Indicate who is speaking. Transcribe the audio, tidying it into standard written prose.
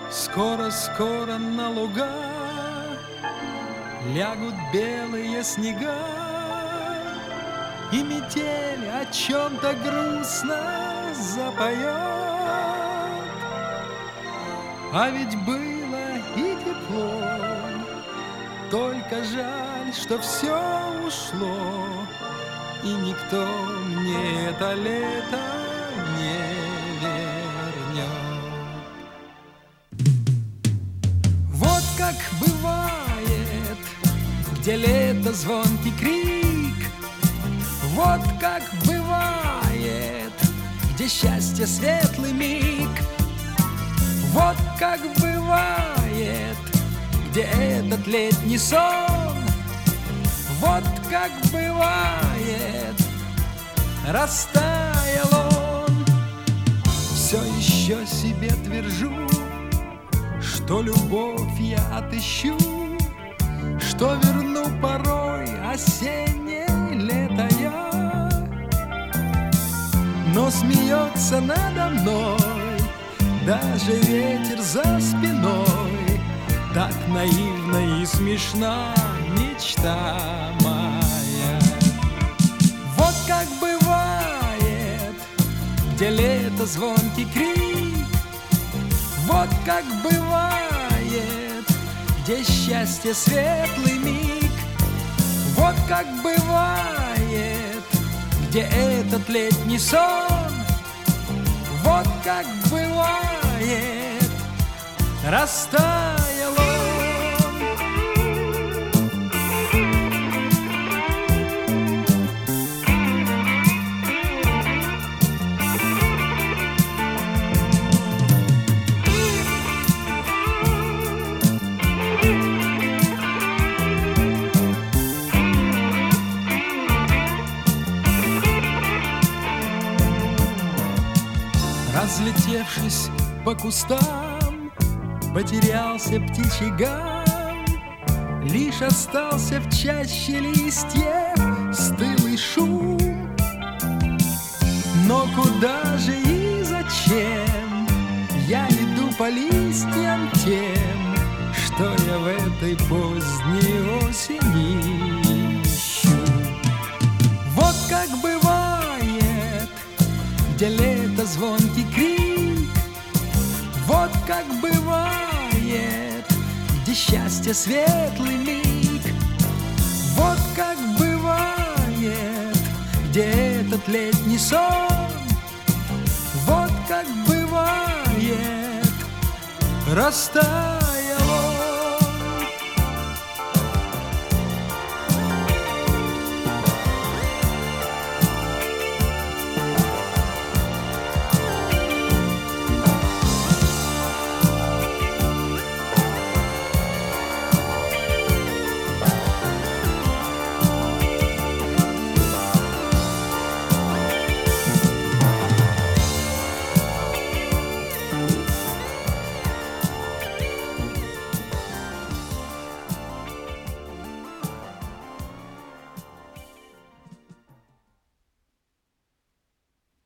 Speaker 1: Скоро-скоро на луга лягут белые снега, и метель о чем-то грустно запоет. А ведь было и тепло, только жаль, что все ушло, и никто мне это лето не вернет. Вот как бывает, где лето звонкий крик, вот как бывает, где счастье светлый миг, вот как бывает, где этот летний сон, вот как бывает, растаял он. Все еще себе твержу, что любовь я отыщу, что верну порой осеннее лето я. Но смеется надо мной даже ветер за спиной, так наивна и смешна мечта моя. Вот как бывает, где лето звонкий крик, вот как бывает, где счастье светлый миг, вот как бывает, где этот летний сон, вот как бывает, растаял он. Разлетевшись по кустам, потерялся птичий гам, лишь остался в чаще листьев стылый шум. Но куда же и зачем я иду по листьям тем, что я в этой поздней осени ищу? Вот как бывает, где лето звонкий крик, вот как бывает, где счастье светлый миг, вот как бывает, где этот летний сон, вот как бывает, растаял